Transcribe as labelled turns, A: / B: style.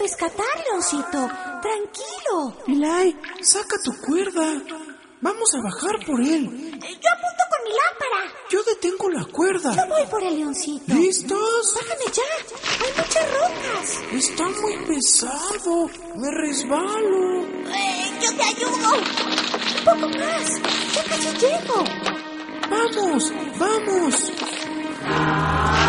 A: rescatar, Leoncito. Tranquilo.
B: Eli, saca tu cuerda. Vamos a bajar por él.
A: Yo apunto con mi lámpara.
B: Yo detengo la cuerda.
A: Yo voy por el Leoncito.
B: ¿Listos?
A: Bájame ya. Hay muchas rocas.
B: Está muy pesado. Me resbalo.
A: Yo te ayudo. Un poco más. Ya casi llego.
B: ¡Vamos! ¡Vamos!